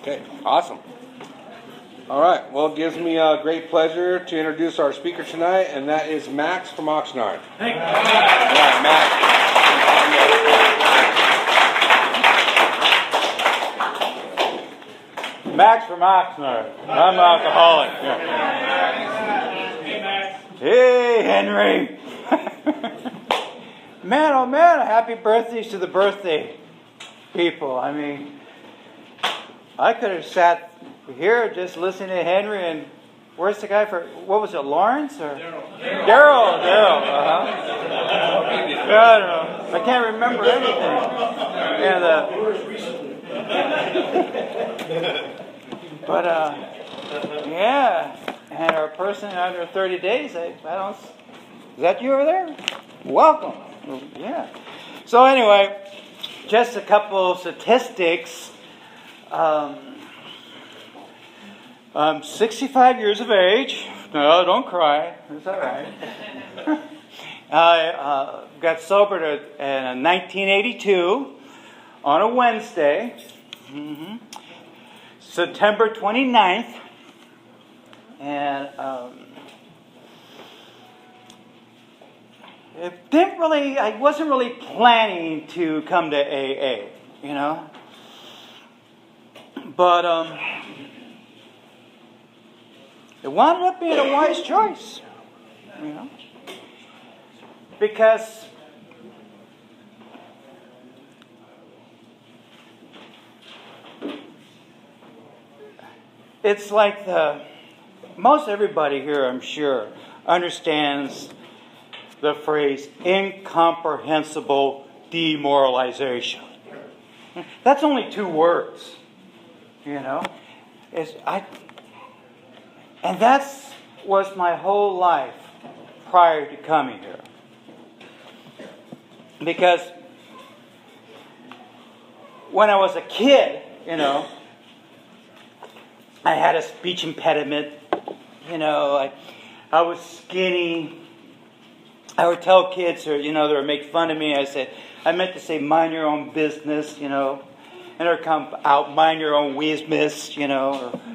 Okay, awesome. All right, well, it gives me a great pleasure to introduce our speaker tonight, and that is Max from Oxnard. Hey. Yeah, Max. Max from Oxnard. I'm an alcoholic. Yeah. Hey, Max. Hey, Henry. Man, oh man, happy birthdays to the birthday people. I mean, I could have sat here just listening to Henry and where's the guy for, what was it, Lawrence? Or Daryl. I don't know. I can't remember anything. Yeah. And our person under 30 days, I don't, is that you over there? Welcome. Yeah. So anyway, just a couple of statistics. I'm 65 years of age. No, don't cry. It's all right. I got sober in 1982 on a Wednesday, September 29th. And I wasn't really planning to come to AA, you know. But it wound up being a wise choice, you know, because it's like most everybody here, I'm sure, understands the phrase incomprehensible demoralization. That's only 2 words, you know. And that was my whole life prior to coming here. Because when I was a kid, you know, I had a speech impediment. You know, I was skinny. I would tell kids, or, you know, they would make fun of me. I meant to say, mind your own business, you know. And they'd come out, mind your own business, you know, or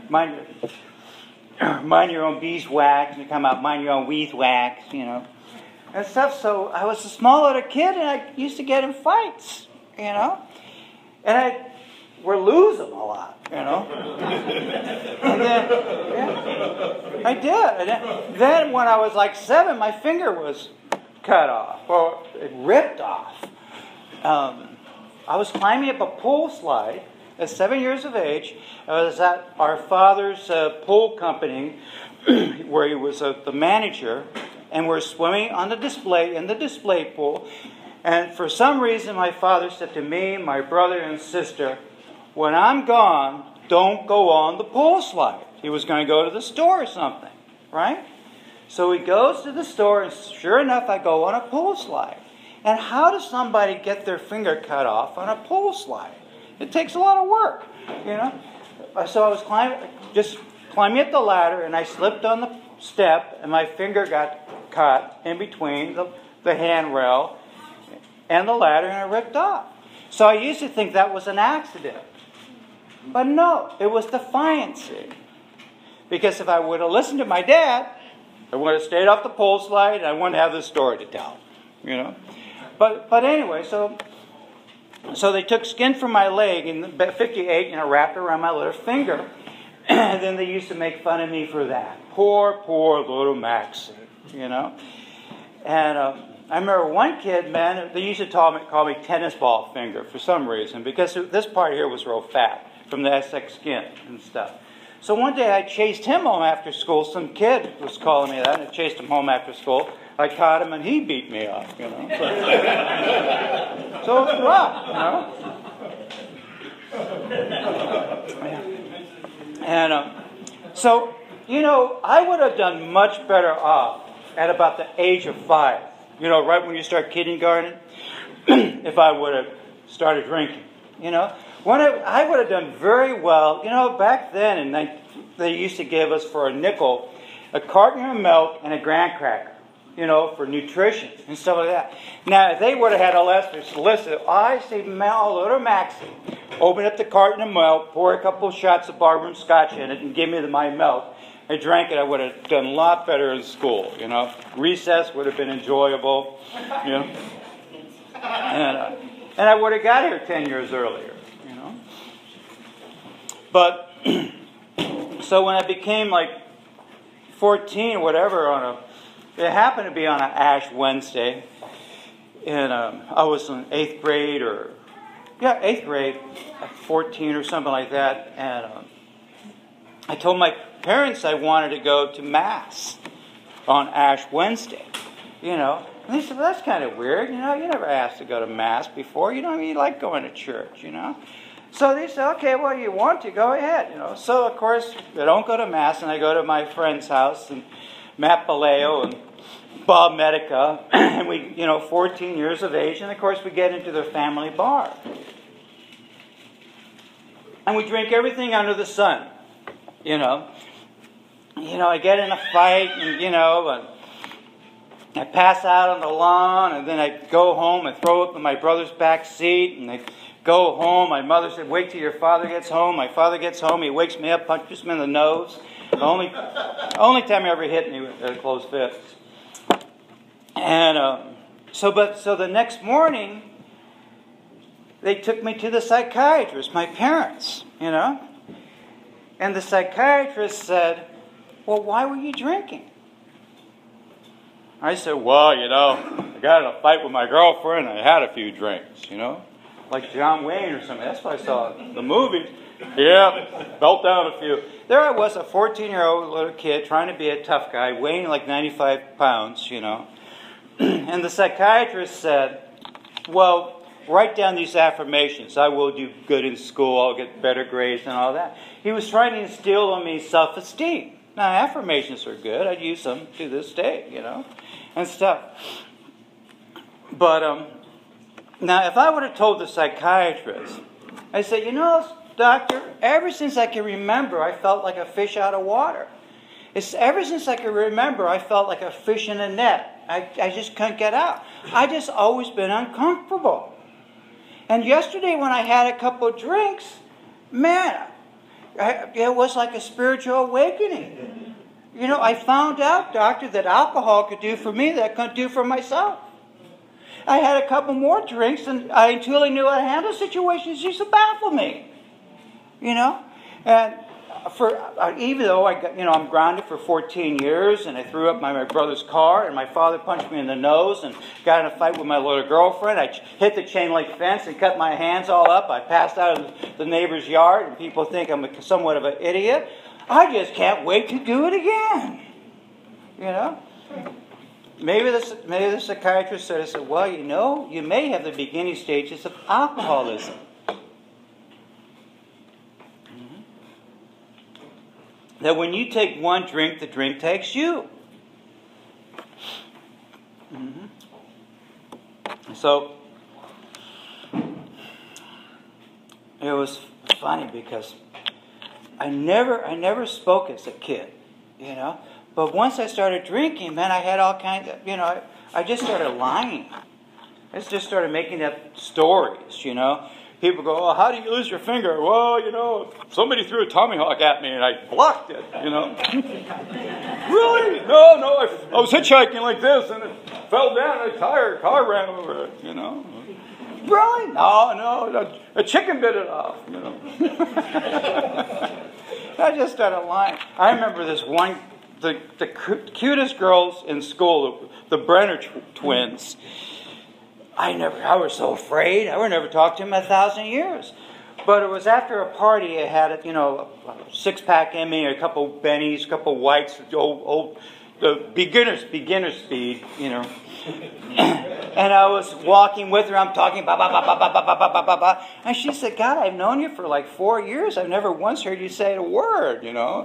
mind your own beeswax, and you come out, mind your own beeswax, you know, and stuff. So I was a small little kid, and I used to get in fights, you know, and I would lose them a lot, you know. And then, yeah, I did. And then when I was like 7, my finger was cut off, or it ripped off. I was climbing up a pool slide at 7 years of age. I was at our father's pool company, where he was the manager, and we're swimming in the display pool. And for some reason, my father said to me, my brother and sister, when I'm gone, don't go on the pool slide. He was going to go to the store or something, right? So he goes to the store, and sure enough, I go on a pool slide. And how does somebody get their finger cut off on a pool slide? It takes a lot of work, you know. So I was climbing up the ladder, and I slipped on the step, and my finger got cut in between the handrail and the ladder, and it ripped off. So I used to think that was an accident. But no, it was defiancy. Because if I would have listened to my dad, I would have stayed off the pole slide, and I wouldn't have this story to tell, you know. But anyway, so they took skin from my leg in 58, you know, wrapped around my little finger, and then they used to make fun of me for that. Poor little Max, you know. And I remember one kid, man, they used to call me tennis ball finger for some reason, because this part here was real fat from the SX skin and stuff. So one day I chased him home after school. Some kid was calling me that, and I chased him home after school. I caught him, and he beat me up, you know. So it's rough, you know. And so, you know, I would have done much better off at about the age of 5. You know, right when you start kindergarten, if I would have started drinking, you know. I would have done very well. You know, back then, they used to give us for a nickel a carton of milk and a graham cracker. for nutrition and stuff like that. Now, if they would have had a list of, I say, little Maxie, open up the carton of milk, pour a couple of shots of Barber's Scotch in it, and give me my milk. I drank it, I would have done a lot better in school, Recess would have been enjoyable, And I would have got here 10 years earlier, But, so when I became like 14 or whatever, it happened to be on an Ash Wednesday, and I was in 8th grade, 8th grade, 14 or something like that, and I told my parents I wanted to go to Mass on Ash Wednesday, And they said, well, that's kind of weird, you never asked to go to Mass before, you like going to church, So they said, okay, well, you want to, go ahead, So, of course, I don't go to Mass, and I go to my friend's house, and Matt Baleo and Bob Medica, and we, 14 years of age, and of course we get into their family bar. And we drink everything under the sun, I get in a fight, and, I pass out on the lawn, and then I go home and throw up in my brother's back seat, and I go home. My mother said, wait till your father gets home. My father gets home, he wakes me up, punches me in the nose. The only time he ever hit me with a closed fist. And so the next morning, they took me to the psychiatrist, my parents, And the psychiatrist said, well, why were you drinking? I said, well, I got in a fight with my girlfriend, and I had a few drinks, Like John Wayne or something. That's what I saw in the movie. Yeah, belt down a few. There I was, a 14-year-old little kid trying to be a tough guy, weighing like 95 pounds, And the psychiatrist said, well, write down these affirmations. I will do good in school. I'll get better grades and all that. He was trying to instill on me self-esteem. Now, affirmations are good. I'd use them to this day, and stuff. But, now, if I would have told the psychiatrist, I said, doctor, ever since I can remember, I felt like a fish out of water. Ever since I can remember, I felt like a fish in a net. I just couldn't get out. I just always been uncomfortable. And yesterday when I had a couple of drinks, man, it was like a spiritual awakening. I found out, doctor, that alcohol could do for me that I couldn't do for myself. I had a couple more drinks, and I truly knew how to handle situations. It used to baffle me, And even though I'm grounded for 14 years, and I threw up my brother's car, and my father punched me in the nose, and got in a fight with my little girlfriend. I hit the chain link fence and cut my hands all up. I passed out in the neighbor's yard, and people think I'm somewhat of an idiot. I just can't wait to do it again, Maybe the psychiatrist said, well, you may have the beginning stages of alcoholism. Mm-hmm. That when you take one drink, the drink takes you. Mm-hmm. So, it was funny because I never spoke as a kid, But once I started drinking, man, I had all kinds of, I just started lying. I just started making up stories, People go, oh, how do you lose your finger? Well, somebody threw a Tommy Hawk at me and I blocked it, Really? No, I was hitchhiking like this and it fell down and a car ran over it, Really? No, a chicken bit it off, I just started lying. I remember this one. The cutest girls in school, the Brenner twins. I was so afraid. I would never talk to them in 1,000 years. But it was after a party. I had a 6-pack in me, a couple Bennies, a couple Whites, the beginner speed, And I was walking with her. I'm talking, ba ba ba ba ba ba ba ba ba ba. And she said, God, I've known you for like 4 years. I've never once heard you say a word,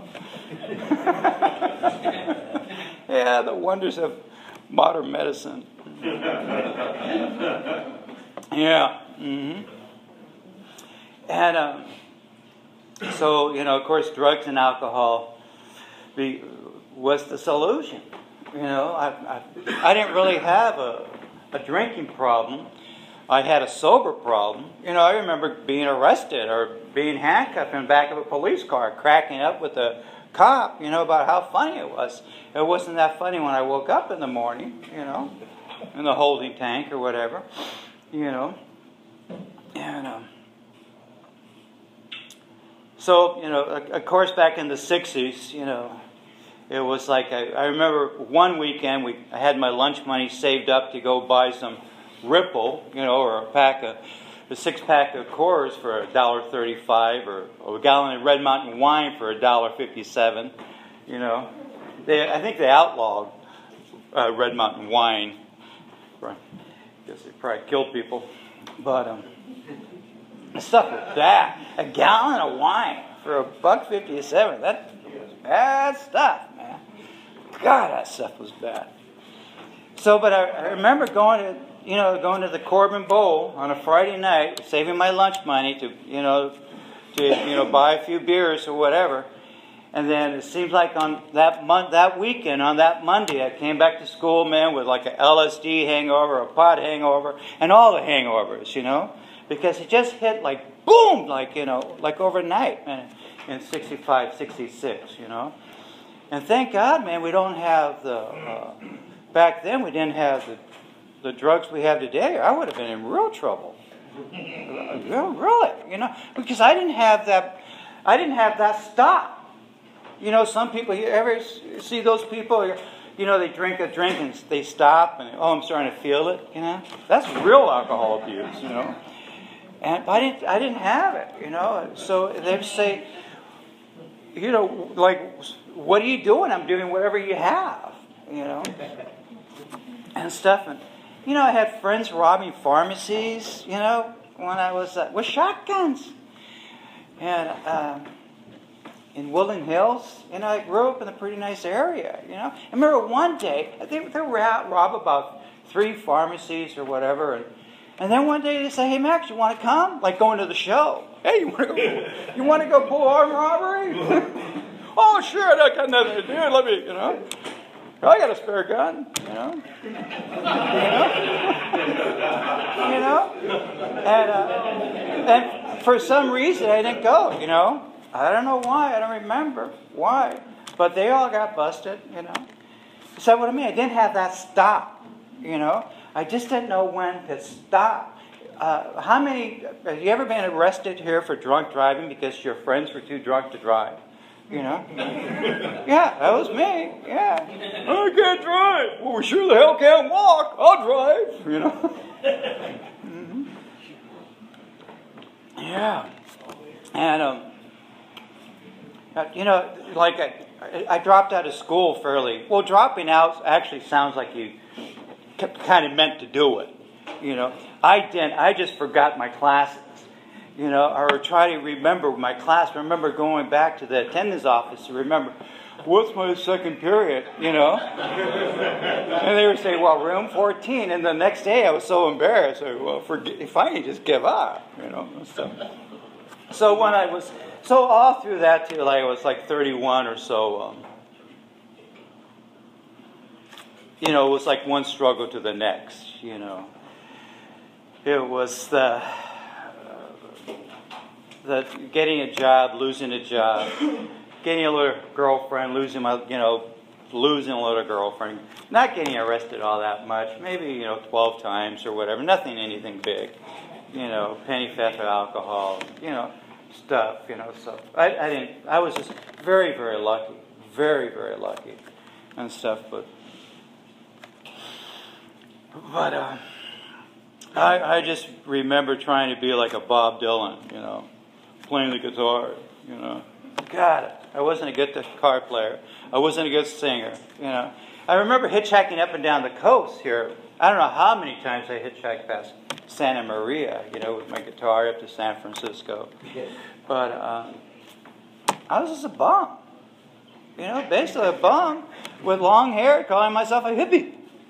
Yeah, the wonders of modern medicine. Yeah. Mm-hmm. And so, of course, drugs and alcohol was the solution. You know, I didn't really have a drinking problem. I had a sober problem. You know, I remember being arrested or being handcuffed in the back of a police car, cracking up with a cop, you know, about how funny it was. It wasn't that funny when I woke up in the morning, you know, in the holding tank or whatever, you know. And so, you know, of course, back in the 60s, you know, it was like, I remember one weekend I had my lunch money saved up to go buy some Ripple, you know, or a 6-pack of Coors for $1.35, or a gallon of Red Mountain wine for $1.57. You know, I think they outlawed Red Mountain wine. I guess they probably killed people, but stuff like that. A gallon of wine for $1.57. That's bad stuff, man. God, that stuff was bad. So, but I remember going to the Corbin Bowl on a Friday night, saving my lunch money to buy a few beers or whatever. And then it seems like on that weekend, on that Monday, I came back to school, man, with like a LSD hangover, a pot hangover, and all the hangovers, you know, because it just hit like boom, like, you know, like overnight, man, in 65, 66, you know. And thank God, man, we don't have back then we didn't have the drugs we have today. I would have been in real trouble. Really, you know, because I didn't have that stop. You know, some people, you ever see those people, you know, they drink a drink and they stop and, I'm starting to feel it, you know. That's real alcohol abuse, you know. And I didn't have it, you know. So they'd say, you know, like, what are you doing? I'm doing whatever you have, you know, and stuff. And, you know, I had friends robbing pharmacies, you know, when I was with shotguns. And in Woodland Hills, you know, I grew up in a pretty nice area, you know. I remember one day, I think they robbed about 3 pharmacies or whatever, and then one day they say, "Hey Max, you want to come?" Like going to the show. "Hey, you want to go pull armed robbery?" "Oh, sure, that got nothing to do. Let me, you know. I got a spare gun, you know." You know? And for some reason I didn't go, you know. I don't know why. I don't remember why. But they all got busted, you know. So what I mean, I didn't have that stop, you know. I just didn't know when to stop. Have you ever been arrested here for drunk driving because your friends were too drunk to drive? You know? Yeah, that was me. Yeah. "I can't drive." "Well, we sure the hell can't walk. I'll drive." You know? Mm-hmm. Yeah. And, you know, like I dropped out of school fairly. Well, dropping out actually sounds like you kind of meant to do it. You know, I didn't. I just forgot my classes. You know, or try to remember my class. I remember going back to the attendance office to remember, what's my second period, you know? And they would say, "Well, room 14. And the next day I was so embarrassed. I said, "Well, finally just give up, you know. So when I was, all through that till I was like 31 or so, you know, it was like one struggle to the next, you know. It was the getting a job, losing a job, getting a little girlfriend, losing a little girlfriend, not getting arrested all that much, maybe, 12 times or whatever, anything big, penny theft or alcohol, stuff, so I was just very, very lucky, very, very lucky and stuff, but I just remember trying to be like a Bob Dylan, playing the guitar, God, I wasn't a good guitar player. I wasn't a good singer, I remember hitchhiking up and down the coast here. I don't know how many times I hitchhiked past Santa Maria, with my guitar up to San Francisco. But I was just a bum, basically a bum with long hair, calling myself a hippie,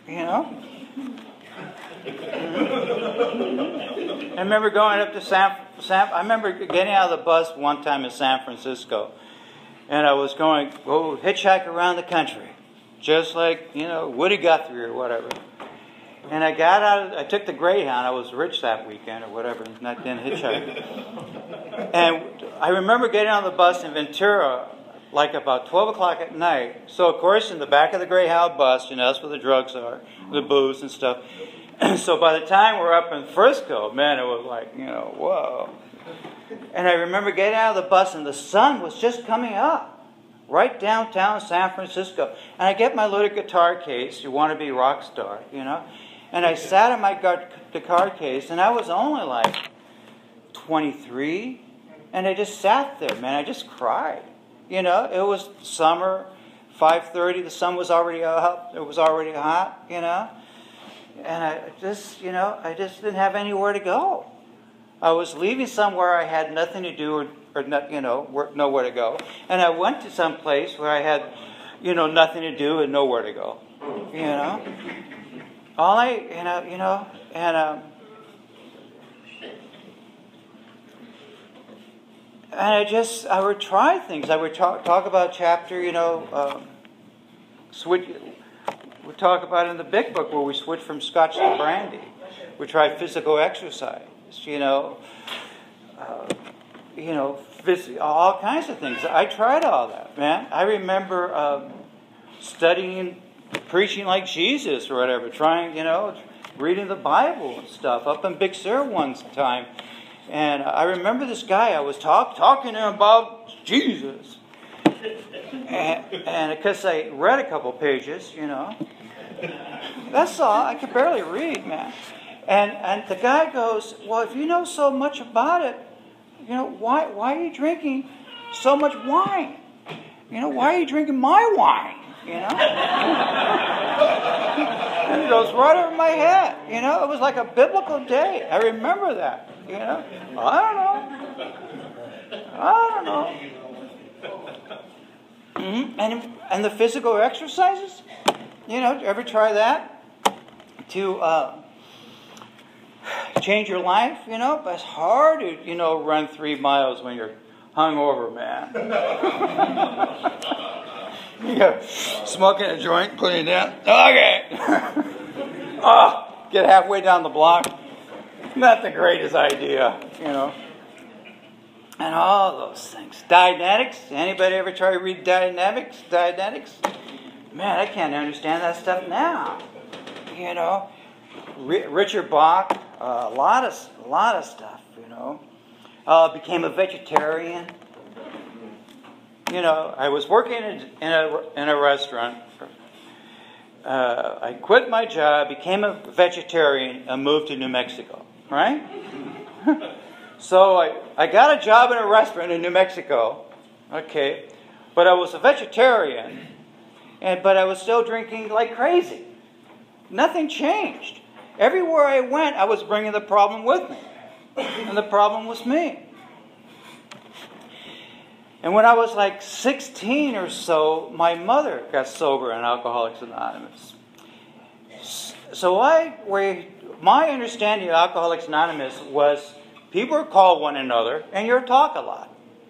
I remember going up to I remember getting out of the bus one time in San Francisco, and I was going, hitchhike around the country, just like, Woody Guthrie or whatever. And I took the Greyhound. I was rich that weekend or whatever, and I didn't hitchhike. And I remember getting on the bus in Ventura like about 12 o'clock at night. So, of course, in the back of the Greyhound bus, that's where the drugs are, the booze and stuff. So by the time we're up in Frisco, man, it was like, whoa. And I remember getting out of the bus, and the sun was just coming up. Right downtown San Francisco. And I get my little guitar case, You Want to Be Rock Star, And I sat in my guitar case, and I was only like 23. And I just sat there, man. I just cried. It was summer, 5:30. The sun was already up. It was already hot, And I just didn't have anywhere to go. I was leaving somewhere I had nothing to do or not, nowhere to go. And I went to some place where I had, nothing to do and nowhere to go. And I would try things. I would talk about chapter, switch. We talk about in the big book where we switch from scotch to brandy. We try physical exercise, all kinds of things. I tried all that, man. I remember studying, preaching like Jesus or whatever, trying, reading the Bible and stuff up in Big Sur one time. And I remember this guy, I was talking to him about Jesus. And because I read a couple pages, That's all. I could barely read, man. And the guy goes, well, if you know so much about it, why are you drinking so much wine? Why are you drinking my wine? And it goes right over my head. It was like a biblical day. I remember that. I don't know. Mm-hmm. And the physical exercises, ever try that? To change your life, but it's hard to, run 3 miles when you're hungover, man. Smoking a joint, putting it down. Okay. Get halfway down the block. Not the greatest idea, And all those things. Dianetics. Anybody ever try to read Dianetics? Man, I can't understand that stuff now. Richard Bach, a lot of stuff. Became a vegetarian. I was working in a restaurant. I quit my job, became a vegetarian, and moved to New Mexico. Right? So I got a job in a restaurant in New Mexico. Okay, but I was a vegetarian, but I was still drinking like crazy. Nothing changed. Everywhere I went, I was bringing the problem with me. And the problem was me. And when I was like 16 or so, my mother got sober in Alcoholics Anonymous. So my understanding of Alcoholics Anonymous was people call one another and you talk a lot.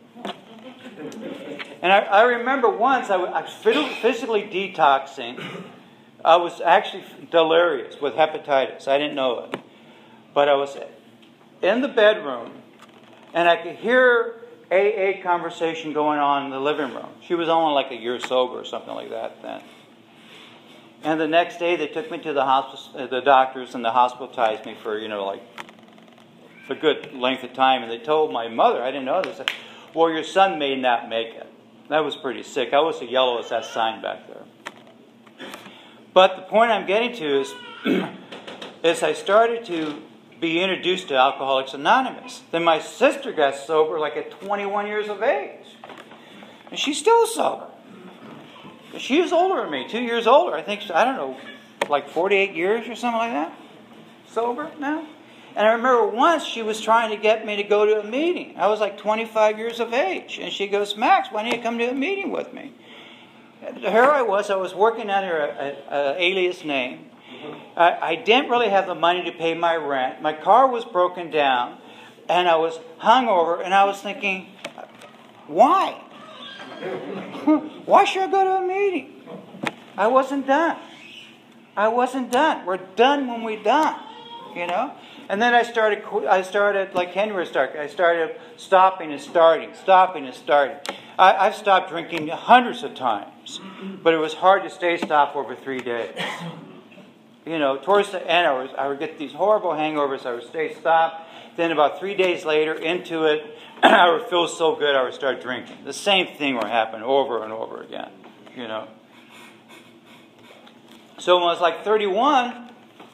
And I remember once I was physically detoxing. I was actually delirious with hepatitis. I didn't know it. But I was in the bedroom, and I could hear AA conversation going on in the living room. She was only like a year sober or something like that then. And the next day, they took me to the hospital, the doctors, and they hospitalized me for, a good length of time. And they told my mother, I didn't know this, well, your son may not make it. That was pretty sick. I was the yellow as that sign back there. But the point I'm getting to is I started to be introduced to Alcoholics Anonymous. Then my sister got sober like at 21 years of age. And she's still sober. She was older than me, 2 years older. I don't know, like 48 years or something like that. Sober now. And I remember once she was trying to get me to go to a meeting. I was like 25 years of age. And she goes, Max, why don't you come to a meeting with me? Here I was working under an alias name. I didn't really have the money to pay my rent. My car was broken down, and I was hungover, and I was thinking, why? Why should I go to a meeting? I wasn't done. I wasn't done. We're done when we're done, you know. And then I started like Henry started. I started stopping and starting. I've stopped drinking hundreds of times, but it was hard to stay stopped over 3 days. You know, towards the end, I would get these horrible hangovers. I would stay stopped. Then about 3 days later, into it, I would feel so good I would start drinking. The same thing would happen over and over again, you know. So when I was like 31,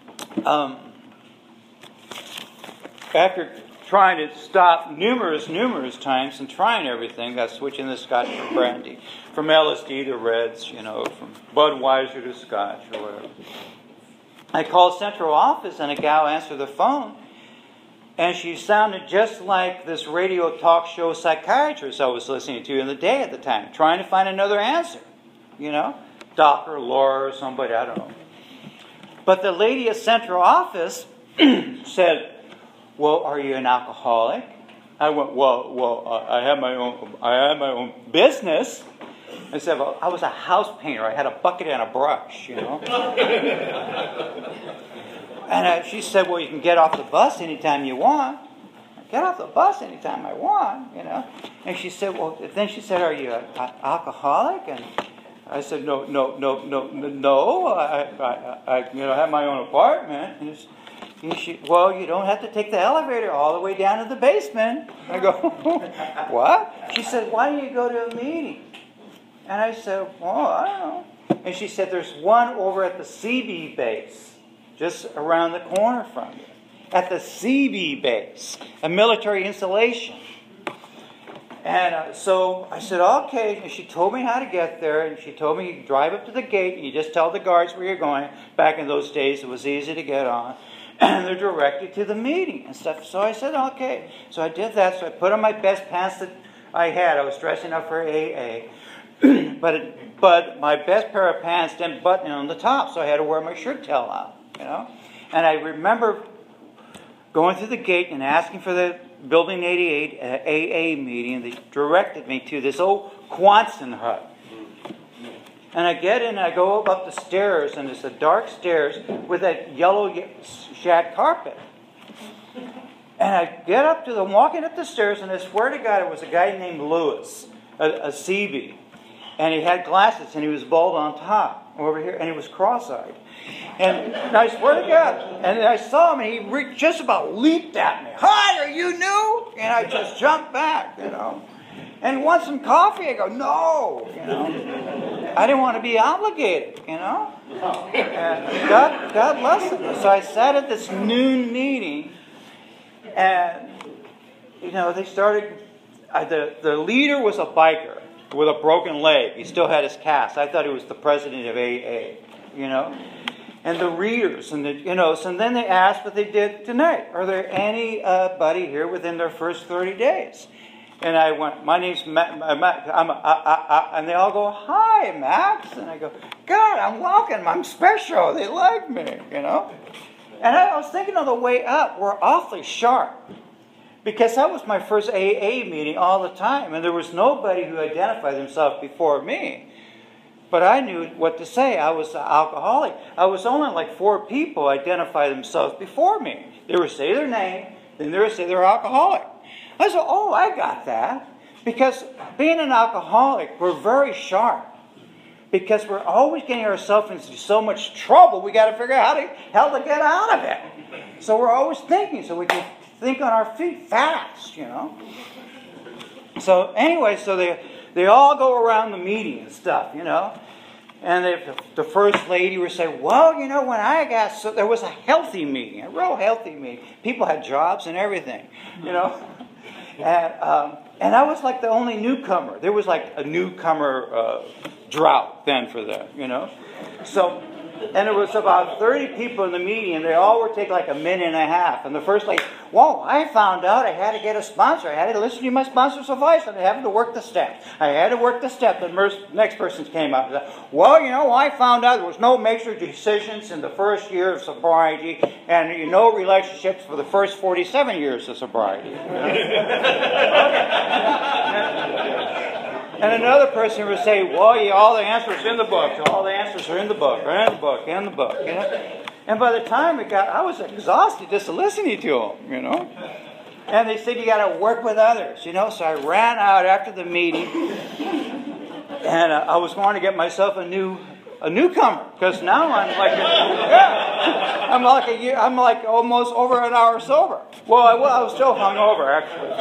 after trying to stop numerous times and trying everything, got switching the Scotch for brandy, from LSD to Reds, you know, from Budweiser to Scotch or whatever. I called central office and a gal answered the phone, and she sounded just like this radio talk show psychiatrist I was listening to in the day at the time, trying to find another answer, you know, Dr. Laura or somebody, I don't know. But the lady at central office said, "Well, are you an alcoholic?" I went, "Well, I have my own business." I said, "Well, I was a house painter. I had a bucket and a brush, you know." And she said, "Well, you can get off the bus anytime you want." Get off the bus anytime I want, you know. And she said, "Well," then she said, "Are you an alcoholic?" And I said, No. I have my own apartment." And "Well, you don't have to take the elevator all the way down to the basement." I go, "What?" She said, "Why don't you go to a meeting?" And I said, "Well, I don't know." And she said, "There's one over at the CB base, just around the corner from you. At the CB base, a military installation." And so I said, "Okay." And she told me how to get there. And she told me you drive up to the gate and you just tell the guards where you're going. Back in those days, it was easy to get on. And they'll direct you to the meeting and stuff. So I said, "Okay." So I did that. So I put on my best pants that I had. I was dressing up for AA. But my best pair of pants didn't button on the top. So I had to wear my shirt tail out, you know. And I remember going through the gate and asking for the Building 88 AA meeting. They directed me to this old Quonset hut. And I get in and I go up the stairs, and it's a dark stairs with that yellow shag carpet. And I get up to them, walking up the stairs, and I swear to God, it was a guy named Lewis, a CB. And he had glasses, and he was bald on top over here, and he was cross-eyed. And I swear to God, and I saw him, and he just about leaped at me. "Hi, are you new?" And I just jumped back, you know. "And want some coffee?" I go, "No," you know. I didn't want to be obligated, you know. And God bless him. So I sat at this noon meeting, and, you know, they started, the leader was a biker with a broken leg. He still had his cast. I thought he was the president of AA, you know. And the readers, and so then they asked what they did tonight. Are there anybody here within their first 30 days? And I went, "My name's Max." And they all go, "Hi, Max." And I go, "God, I'm welcome. I'm special. They like me, you know." And I was thinking on the way up, we're awfully sharp. Because that was my first AA meeting all the time. And there was nobody who identified themselves before me. But I knew what to say. I was an alcoholic. I was only like 4 people identify themselves before me. They would say their name, then they would say they're alcoholic. I said, "Oh, I got that." Because being an alcoholic, we're very sharp. Because we're always getting ourselves into so much trouble, we got to figure out how to get out of it. So we're always thinking, so we can think on our feet fast, you know. So anyway, so they all go around the meeting and stuff, you know. And the first lady would say, "Well, you know, when I got..." So there was a healthy meeting, a real healthy meeting. People had jobs and everything, you know. And I was like the only newcomer. There was like a newcomer drought then for them, you know. So, and there was about 30 people in the meeting, and they all would take like a minute and a half. And the first lady, "Whoa, I found out I had to get a sponsor. I had to listen to my sponsor's advice, and I had to work the steps. I had to work the step." The next person came up and said, "Well, you know, I found out there was no major decisions in the first year of sobriety, and no relationships for the first 47 years of sobriety." And another person would say, well, yeah, all the answers in the book. All the answers are in the book, or in the book, in the book. You know? And by the time I was exhausted just listening to them, you know. And they said, you got to work with others, you know. So I ran out after the meeting, and I was going to get myself a newcomer, because now I'm like almost over an hour sober. Well, I was still hungover, actually.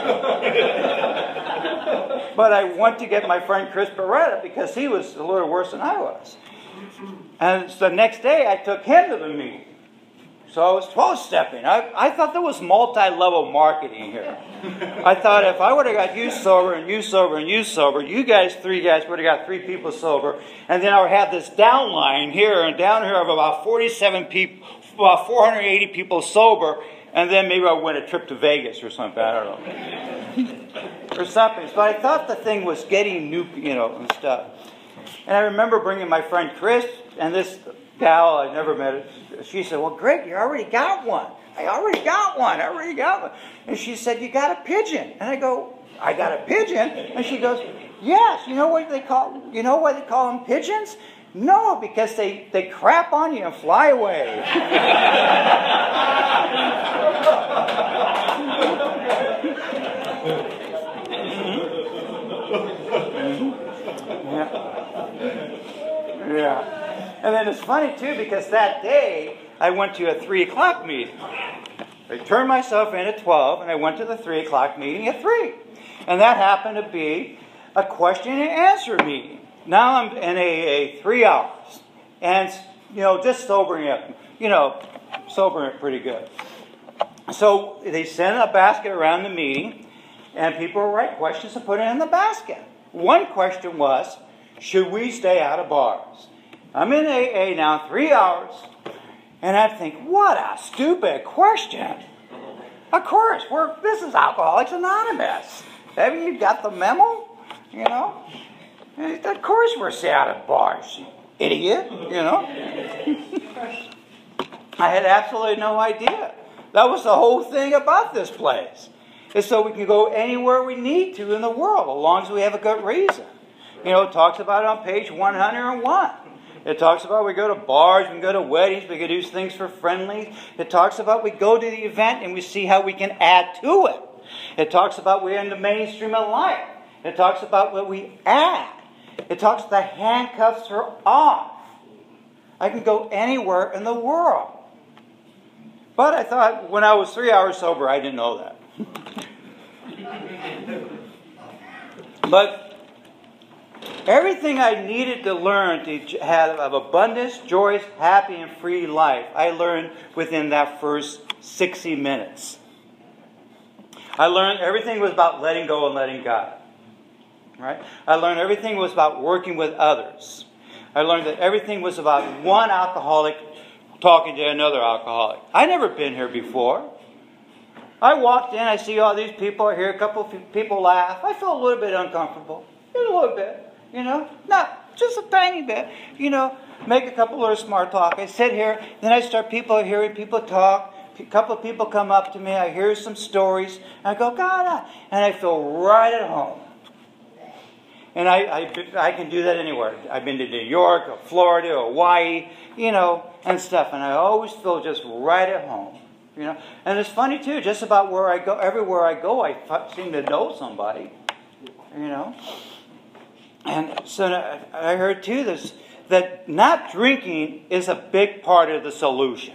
But I went to get my friend Chris Beretta because he was a little worse than I was. And so the next day I took him to the meeting. So I was 12-stepping. I thought there was multi-level marketing here. I thought if I would have got you sober and you sober and you sober, you guys, 3 guys, would have got 3 people sober. And then I would have this downline here and down here of about 47 people, about 480 people sober. And then maybe I win a trip to Vegas or something. I don't know. Or something. But I thought the thing was getting new, you know, and stuff. And I remember bringing my friend Chris and this gal I never met. She said, well, Greg, you already got one. I already got one. And she said, you got a pigeon. And I go, I got a pigeon? And she goes, yes. You know why they call them pigeons? No, because they crap on you and fly away. Yeah. And then it's funny, too, because that day I went to a 3 o'clock meeting. I turned myself in at 12, and I went to the 3 o'clock meeting at 3. And that happened to be a question and answer meeting. Now I'm in a 3 hours. And, you know, just sobering up. You know, sobering it pretty good. So they sent a basket around the meeting, and people would write questions to put in the basket. One question was, should we stay out of bars? I'm in AA now 3 hours, and I think, what a stupid question. Of course, this is Alcoholics Anonymous. Haven't you got the memo? You know? Of course we're staying out of bars, you idiot. You know? I had absolutely no idea. That was the whole thing about this place. Is so we can go anywhere we need to in the world, as long as we have a good reason. You know, it talks about it on page 101. It talks about we go to bars, we can go to weddings, we can do things for friendlies. It talks about we go to the event and we see how we can add to it. It talks about we're in the mainstream of life. It talks about what we add. It talks the handcuffs are off. I can go anywhere in the world. But I thought when I was 3 hours sober, I didn't know that. But everything I needed to learn to have an abundance, joyous, happy, and free life, I learned within that first 60 minutes. I learned everything was about letting go and letting God. Right? I learned everything was about working with others. I learned that everything was about one alcoholic talking to another alcoholic. I'd never been here before. I walked in, I see all these people, I hear a couple of people laugh. I feel a little bit uncomfortable. Just a little bit. You know, not just a tiny bit. You know, make a couple of smart talk. I sit here, then I start hearing people talk. A couple of people come up to me. I hear some stories. And I go, God, and I feel right at home. And I can do that anywhere. I've been to New York, or Florida, or Hawaii, you know, and stuff. And I always feel just right at home. You know, and it's funny too. Just about where I go, everywhere I go, I seem to know somebody. You know. And so I heard too this, that not drinking is a big part of the solution.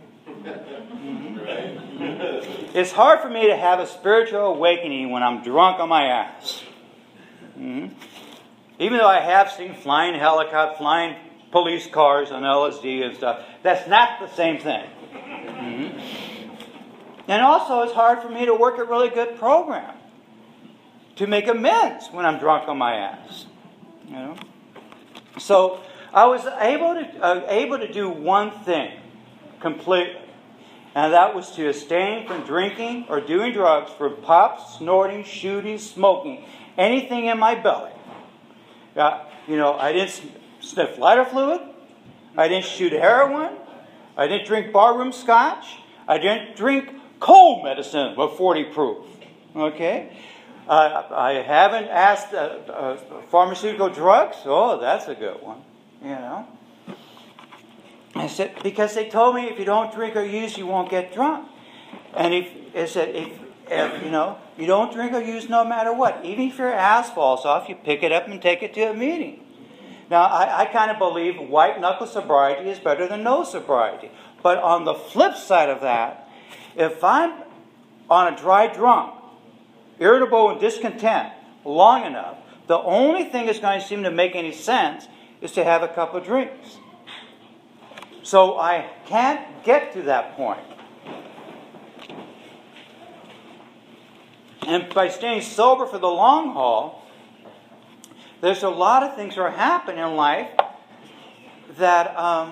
Mm-hmm. It's hard for me to have a spiritual awakening when I'm drunk on my ass. Mm-hmm. Even though I have seen flying helicopters, flying police cars on LSD and stuff, that's not the same thing. Mm-hmm. And also it's hard for me to work a really good program to make amends when I'm drunk on my ass. You know? So I was able to do one thing completely, and that was to abstain from drinking or doing drugs for pop, snorting, shooting, smoking, anything in my belly. You know, I didn't sniff lighter fluid. I didn't shoot heroin. I didn't drink barroom scotch. I didn't drink cold medicine with 40 proof. Okay? I haven't asked pharmaceutical drugs. Oh, that's a good one. You know. I said, because they told me if you don't drink or use, you won't get drunk. And if you know, you don't drink or use no matter what. Even if your ass falls off, you pick it up and take it to a meeting. Now, I kind of believe white knuckle sobriety is better than no sobriety. But on the flip side of that, if I'm on a dry drunk, irritable and discontent long enough, the only thing that's going to seem to make any sense is to have a couple of drinks. So I can't get to that point. And by staying sober for the long haul, there's a lot of things that are happening in life that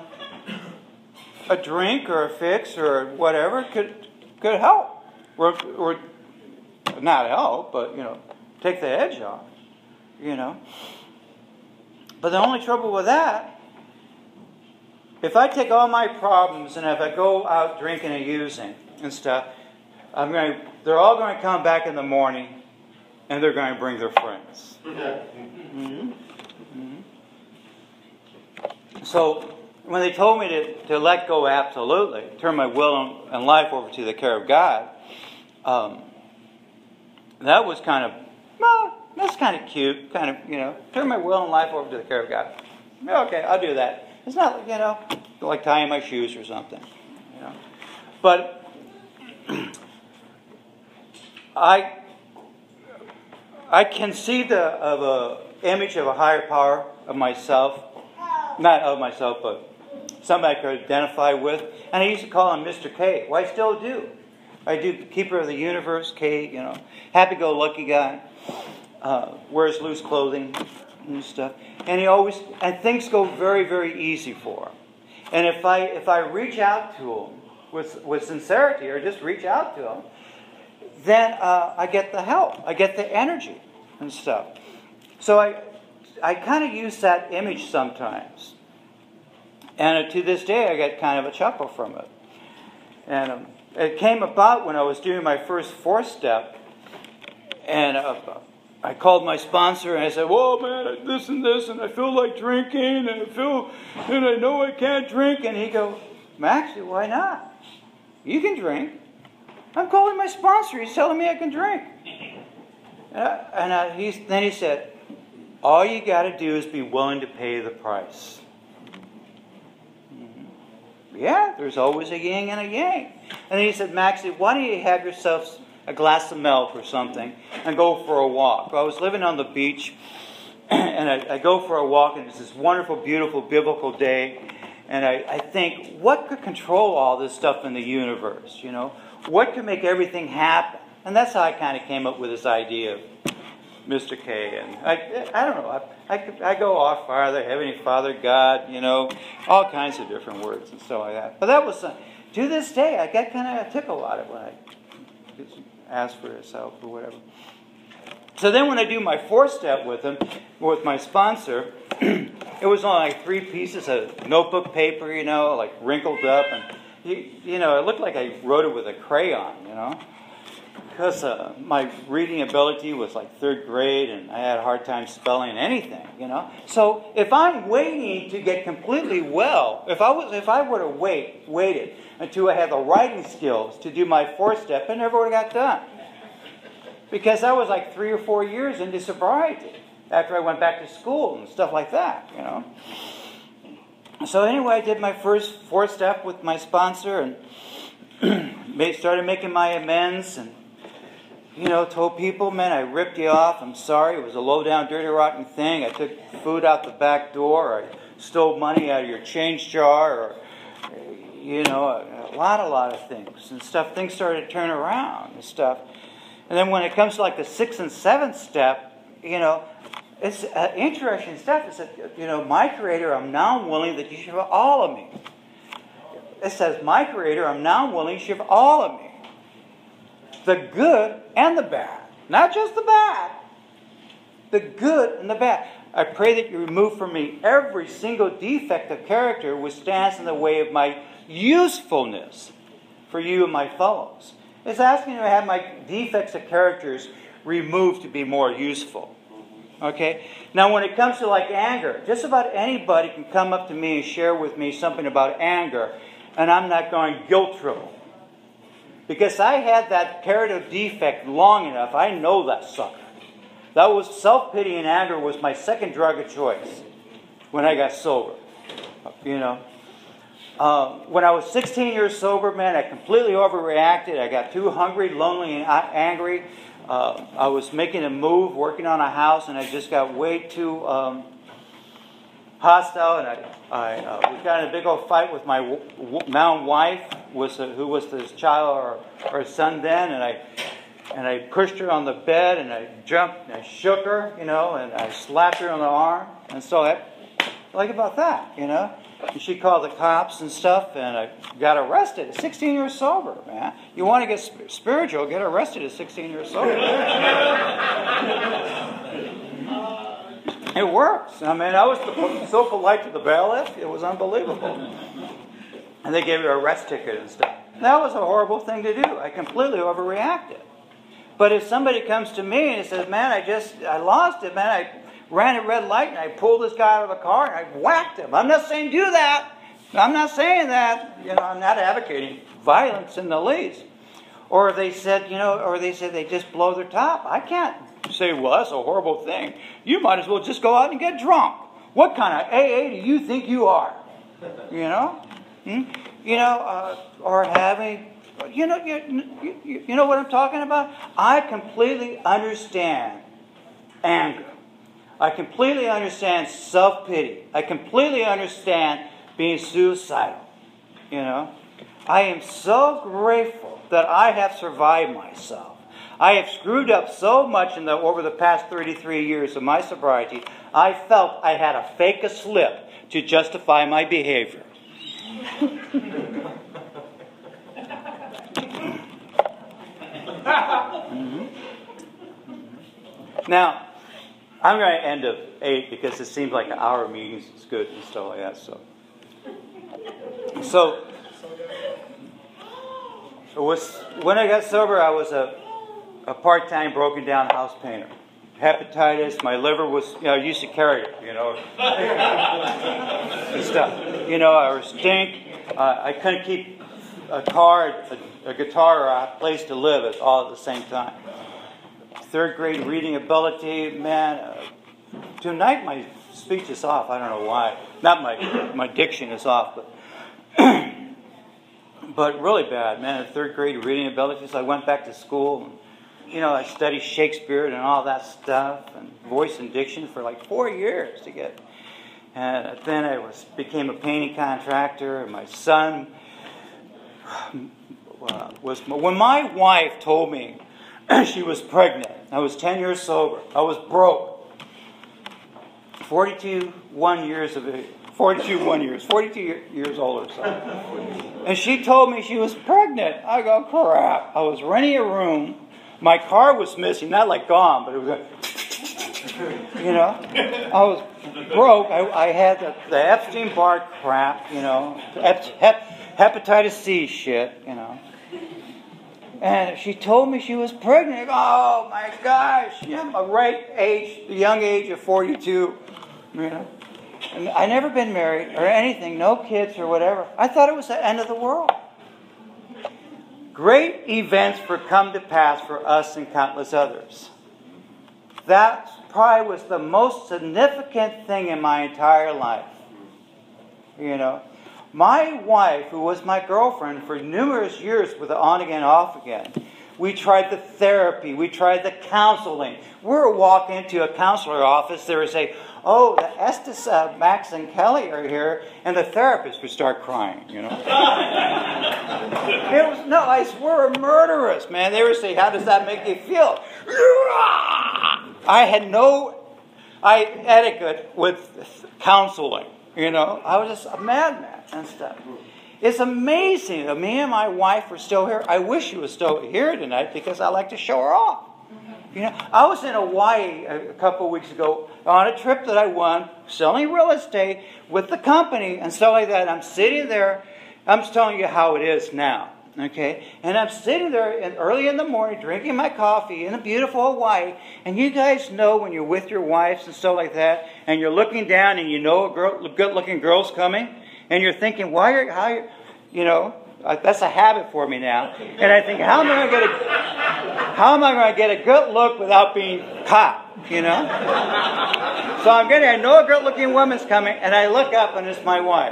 a drink or a fix or whatever could help. Or not help, but, you know, take the edge off, you know. But the only trouble with that, if I take all my problems and if I go out drinking and using and stuff, they're all going to come back in the morning and they're going to bring their friends. Mm-hmm. Mm-hmm. So when they told me to let go absolutely, turn my will and life over to the care of God, that was kind of, well, that's kind of cute, kind of, you know, turn my will and life over to the care of God. Okay, I'll do that. It's not, you know, like tying my shoes or something, you know. But I conceived of a image of a higher power of myself, not of myself, but somebody I could identify with, and I used to call him Mr. K. Well, I still do. I do Keeper of the Universe, K, you know, happy-go-lucky guy, wears loose clothing and stuff, and things go very, very easy for him. And if I reach out to him with sincerity, or just reach out to him, then I get the help, I get the energy and stuff. So I kind of use that image sometimes, and to this day I get kind of a chuckle from it. And it came about when I was doing my first 4-step, and I called my sponsor and I said, "Whoa, man, this and this, and I feel like drinking, and I know I can't drink." And he goes, "Maxie, why not? You can drink. I'm calling my sponsor. He's telling me I can drink." Then he said, "All you got to do is be willing to pay the price." Yeah, there's always a yin and a yang. And then he said, "Maxie, why don't you have yourself a glass of milk or something and go for a walk?" Well, I was living on the beach, and I go for a walk, and it's this wonderful, beautiful, biblical day. And I think, what could control all this stuff in the universe? You know, what could make everything happen? And that's how I kind of came up with this idea of Mr. K. And I don't know. I go off farther, Heavenly Father, God, you know, all kinds of different words and stuff like that. But that was, to this day, I get kind of a tickle out of it when I ask for his help or whatever. So then when I do my 4-step with him, with my sponsor, it was only like 3 pieces of notebook paper, you know, like wrinkled up. And, you know, it looked like I wrote it with a crayon, you know. Because my reading ability was like 3rd grade, and I had a hard time spelling anything, you know. So if I'm waiting to get completely well, if I would have waited until I had the writing skills to do my 4-step, I never would have got done. Because I was like 3 or 4 years into sobriety after I went back to school and stuff like that, you know. So anyway, I did my first 4-step with my sponsor and started making my amends and, you know, told people, "Man, I ripped you off. I'm sorry. It was a low-down, dirty, rotten thing. I took food out the back door. Or I stole money out of your change jar. Or, you know, a lot of things and stuff." Things started to turn around and stuff. And then when it comes to like the 6th and 7th step, you know, it's interesting stuff. It said, you know, "My Creator, I'm now willing that you should have all of me." It says, "My Creator, I'm now willing you should have all of me. The good and the bad." Not just the bad. The good and the bad. "I pray that you remove from me every single defect of character which stands in the way of my usefulness for you and my fellows." It's asking me to have my defects of characters removed to be more useful. Okay? Now when it comes to like anger, just about anybody can come up to me and share with me something about anger, and I'm not going guilt trip. Because I had that character defect long enough, I know that sucker. That was self-pity and anger was my second drug of choice when I got sober. You know. When I was 16 years sober, man, I completely overreacted. I got too hungry, lonely, and angry. I was making a move, working on a house, and I just got way too hostile. And we got in a big old fight with my now wife, who was this child or son then, and I pushed her on the bed, and I jumped, and I shook her, you know, and I slapped her on the arm, and so like about that, you know. And she called the cops and stuff, and I got arrested at 16 years sober, man. You want to get spiritual, get arrested at 16 years sober. It works. I mean, I was so polite to the bailiff, it was unbelievable. And they gave me an arrest ticket and stuff. That was a horrible thing to do. I completely overreacted. But if somebody comes to me and says, man, I lost it, man, I ran a red light and I pulled this guy out of the car and I whacked him. I'm not saying do that. I'm not saying that. You know, I'm not advocating violence in the least. Or they said, they just blow their top. I can't say, well, that's a horrible thing. You might as well just go out and get drunk. What kind of AA do you think you are? You know? Or having, you know what I'm talking about? I completely understand anger. I completely understand self-pity. I completely understand being suicidal. You know? I am so grateful that I have survived myself. I have screwed up so much over the past 33 years of my sobriety, I felt I had to fake a slip to justify my behavior. Now, I'm going to end at 8 because it seems like an hour meeting is good and stuff like that. So when I got sober, I was a part-time broken down house painter. Hepatitis, my liver was, I used to carry it, and stuff. I was stink. I couldn't keep a car, a guitar, or a place to live all at the same time. Third grade reading ability, man. Tonight my speech is off. I don't know why. Not my diction is off, but really bad, man. Third grade reading ability. So I went back to school. And, I studied Shakespeare and all that stuff, and voice and diction for like 4 years to get. And then I became a painting contractor. And my son when my wife told me she was pregnant. I was 10 years sober. I was broke. 42 years old or so. And she told me she was pregnant. I go, crap. I was renting a room. My car was missing. Not like gone, but it was like, I was broke. I had the Epstein-Barr crap, hepatitis C shit, And she told me she was pregnant. Oh my gosh! I'm the young age of 42. And I never been married or anything, no kids or whatever. I thought it was the end of the world. Great events come to pass for us and countless others. That probably was the most significant thing in my entire life. My wife, who was my girlfriend for numerous years with the on again, off again, we tried the therapy, we tried the counseling. We would walk into a counselor office, they would say, oh, the Estes, Max and Kelly are here, and the therapist would start crying, I swear, murderous, man. They would say, how does that make you feel? I had no etiquette with counseling, I was just a madman and stuff. It's amazing that me and my wife are still here. I wish she was still here tonight because I like to show her off. I was in Hawaii a couple of weeks ago on a trip that I won, selling real estate with the company and stuff like that. I'm sitting there. I'm just telling you how it is now. Okay, and I'm sitting there early in the morning drinking my coffee in a beautiful Hawaii. And you guys know when you're with your wives and stuff like that, and you're looking down and you know a good-looking girl's coming, and you're thinking, that's a habit for me now. And I think, how am I going to get a good look without being caught? So I know a good-looking woman's coming, and I look up and it's my wife.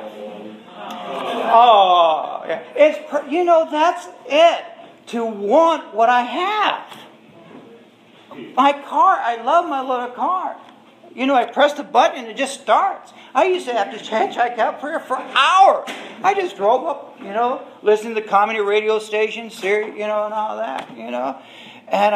Oh, yeah. That's it. To want what I have. My car, I love my little car. I press the button and it just starts. I used to have to hitchhike out for hours. I just drove up, listening to the comedy radio stations, and all that, And,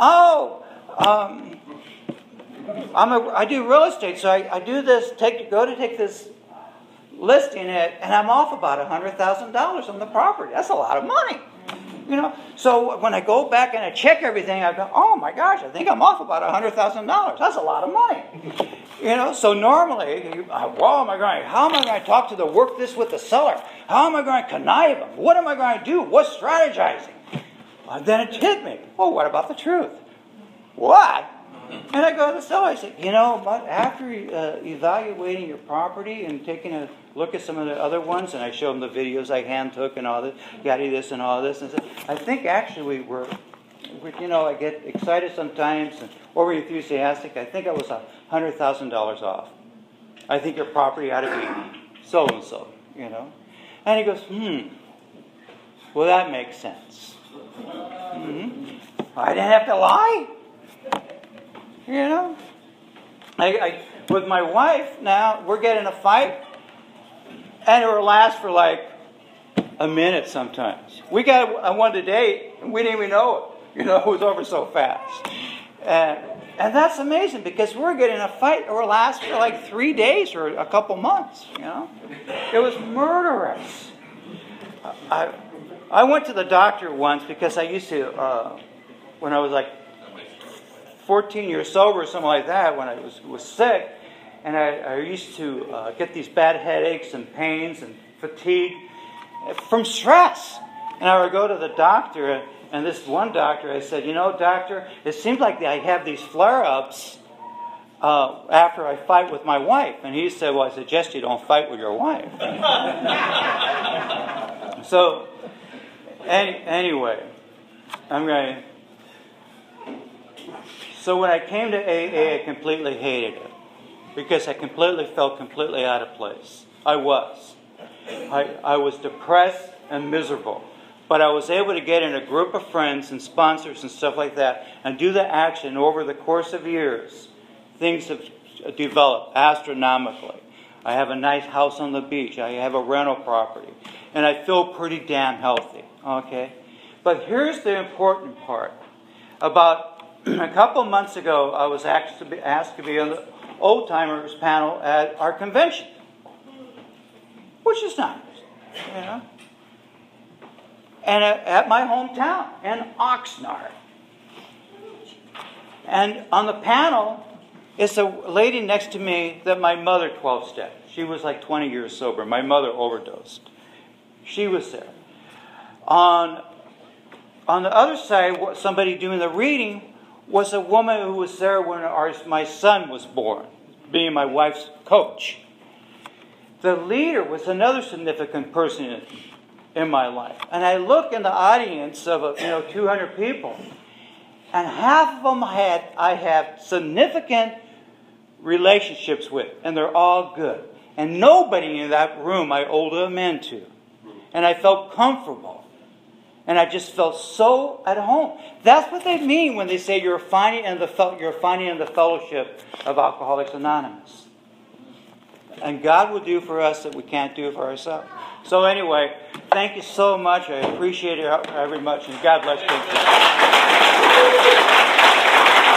I do real estate, so I do this, take this listing it, and I'm off about $100,000 on the property. That's a lot of money. So when I go back and I check everything, I go, oh my gosh, I think I'm off about $100,000. That's a lot of money. So normally, how am I going to talk to work this with the seller? How am I going to connive them? What am I going to do? What's strategizing? Then it hit me. Well, what about the truth? What? And I go to the seller, I say, but after evaluating your property and taking a look at some of the other ones, and I show them the videos I hand took and all this, this and all this, and say, I think actually I get excited sometimes and over enthusiastic. I think I was $100,000 off. I think your property ought to be so and so, And he goes, well, that makes sense. I didn't have to lie. I with my wife now, we're getting a fight, and it will last for like a minute sometimes. We got one to date, and we didn't even know it. It was over so fast. And that's amazing because we're getting a fight that will last for like 3 days or a couple months. It was murderous. I went to the doctor once because I used to, when I was like 14 years sober or something like that, when I was sick, and I used to get these bad headaches and pains and fatigue from stress. And I would go to the doctor, and this one doctor, I said, doctor, it seems like I have these flare-ups after I fight with my wife. And he said, well, I suggest you don't fight with your wife. So, anyway, So when I came to AA, I completely hated it because I felt completely out of place. I was depressed and miserable, but I was able to get in a group of friends and sponsors and stuff like that and do the action. Over the course of years, things have developed astronomically. I have a nice house on the beach. I have a rental property, and I feel pretty damn healthy. Okay, but here's the important part. About a couple months ago, I was asked to be on the Old Timers panel at our convention, which is nice, And at my hometown in Oxnard. And on the panel is a lady next to me that my mother 12-stepped. She was like 20 years sober. My mother overdosed. She was there. On the other side, somebody doing the reading was a woman who was there when my son was born, being my wife's coach. The leader was another significant person in my life. And I look in the audience of 200 people, and half of them I have significant relationships with, and they're all good. And nobody in that room I owed a man to. And I felt comfortable. And I just felt so at home. That's what they mean when they say you're finding in the fellowship of Alcoholics Anonymous. And God will do for us that we can't do for ourselves. So anyway, thank you so much. I appreciate it very much. And God bless you.